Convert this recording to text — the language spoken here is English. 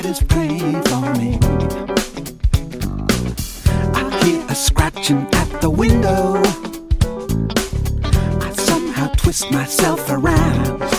is playing for me. I hear a scratching at the window. I somehow twist myself around.